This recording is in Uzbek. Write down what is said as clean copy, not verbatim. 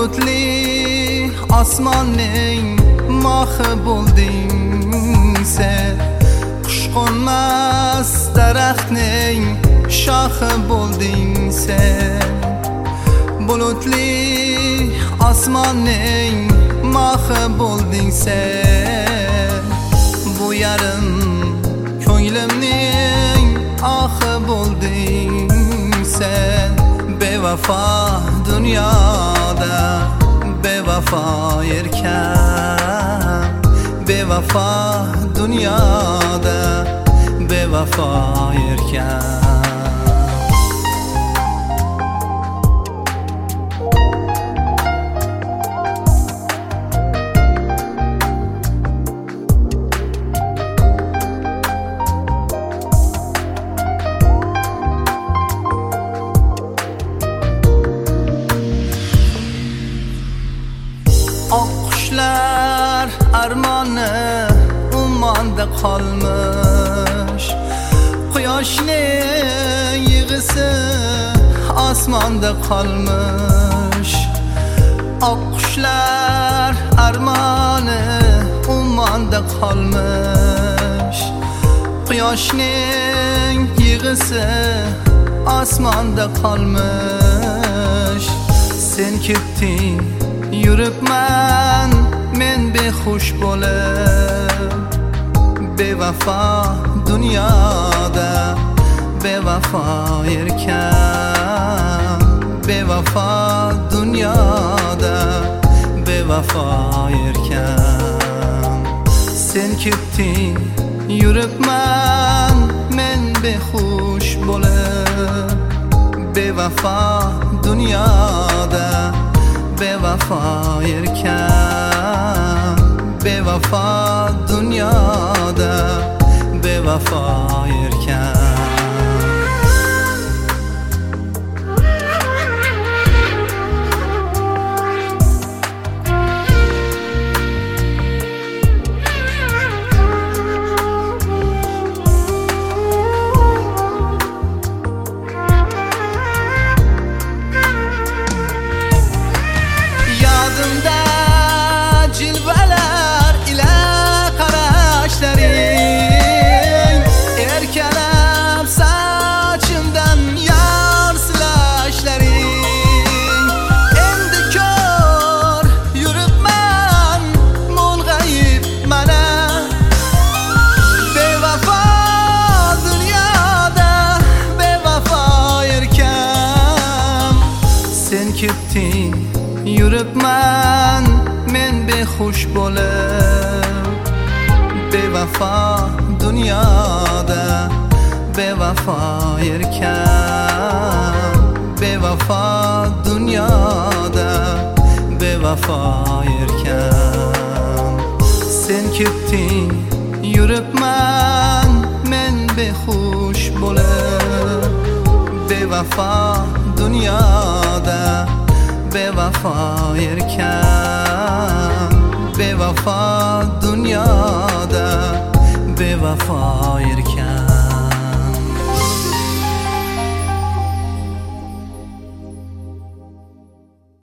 bulutli osmonning mohi bo'lding sen, qush qo'nmas daraxtning shoxi bo'lding sen. Bulutli osmonning mohi bo'lding sen, bu yarim ko'nglimning ohi bo'lding sen. Bevafo dunyoda bevafo erkan, bevafo dunyoda bevafo erkan. Oq qushlar armoni ummonda qolmish, quyoshning yig'isi osmonda qolmish. Oq qushlar armoni ummonda qolmish, quyoshning yig'isi osmonda qolmish. Sen ketding yuribman men behush bo'lib, bevafo dunyoda bevafo erkan, bevafo dunyoda bevafo erkan. Sen ketding yuribman men behush bo'lib, bevafo dunyoda bevafo erkan, bevafo dunyoda bevafo erkan. Cilveler ile qarashlaring, erkalab saçimdan yar silashlaring. Endi ko'r yuribman mung'ayib mana, bevafo dunyoda bevafo erkan. Sen ketding yuribman men behush bo'lib, bevafo dunyoda bevafo erkan, bevafo dunyoda bevafo erkan. Sen ketding yuribman men behush bo'lib, bevafo dunyoda bevafo erkan, bevafo dunyoda bevafo erkan.